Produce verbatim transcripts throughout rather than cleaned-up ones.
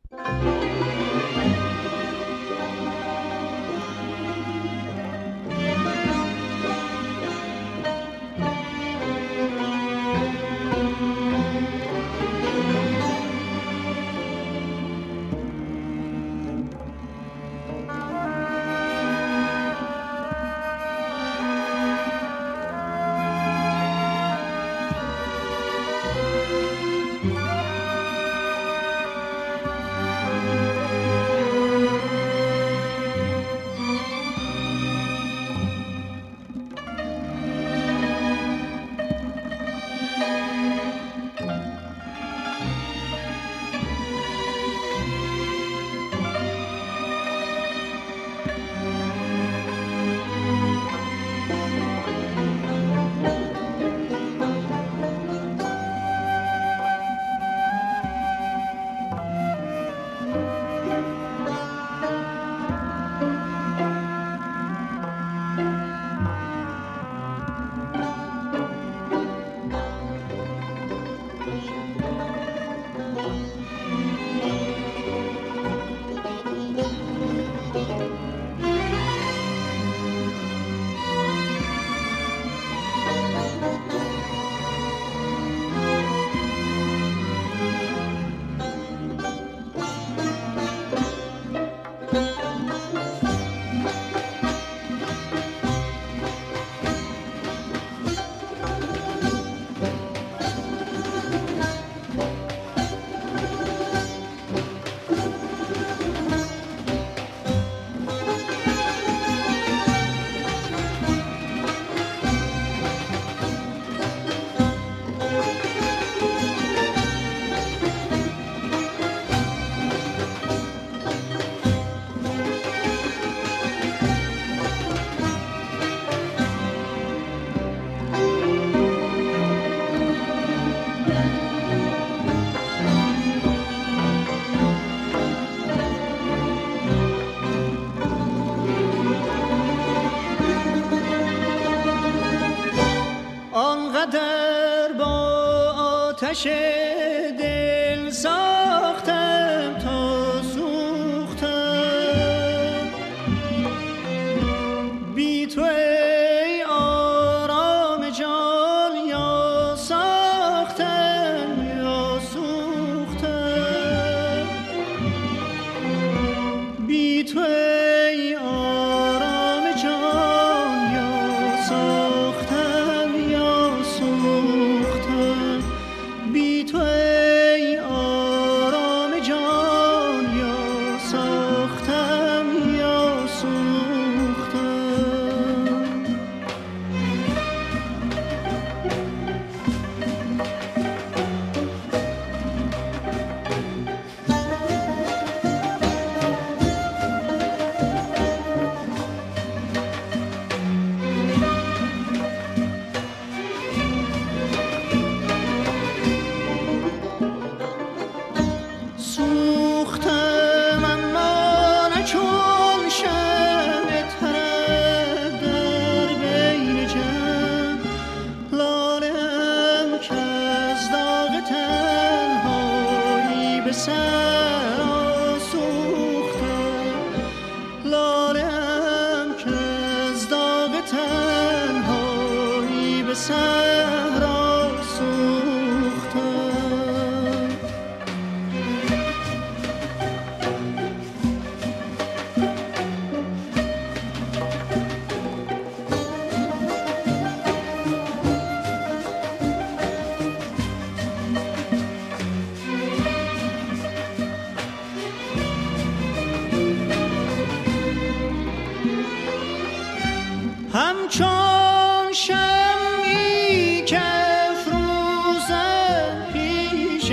آنقدر با آتش دل ساختم تا سوختم، بی تو ای آرام جان یا ساختم یا سوختم، بی تو ای آرام جان یا ساختم یا سوختم، بی تو ای آرام جان یا ساختم یا سوختم. سوختم اما نه چون شمع ترک در بین جمع، لاله‌ام که از داغ تنهایی به سر آسوختم، لاله‌ام که از داغ تنهایی به سر آسوختم. همچون شمعی که افروزد پیش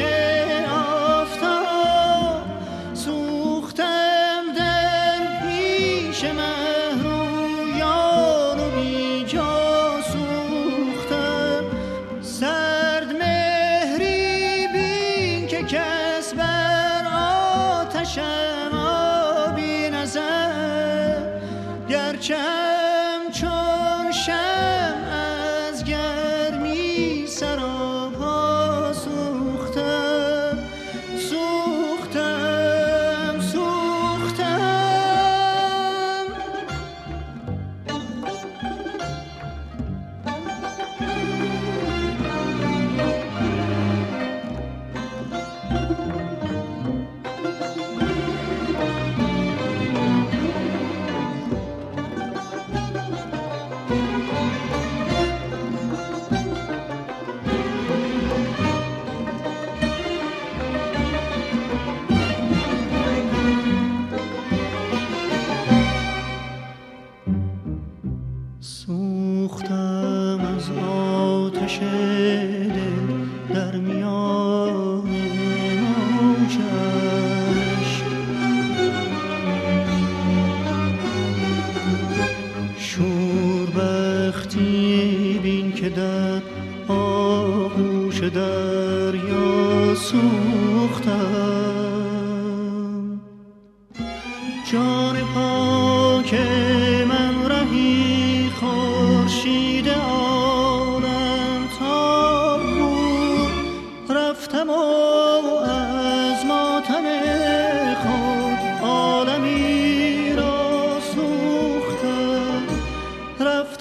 آفتاب، سوختم در پیش مهرویان و بی جا سوختم. سرد مهری بین که کس بر آتشم آبی نزد، گرچه چون شمع از گرمی سراپا سوختم، سوختم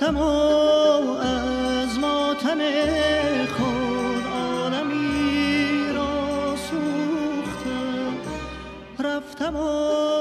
رفتم و از ماتم خود عالمی را سوختم، رفتم و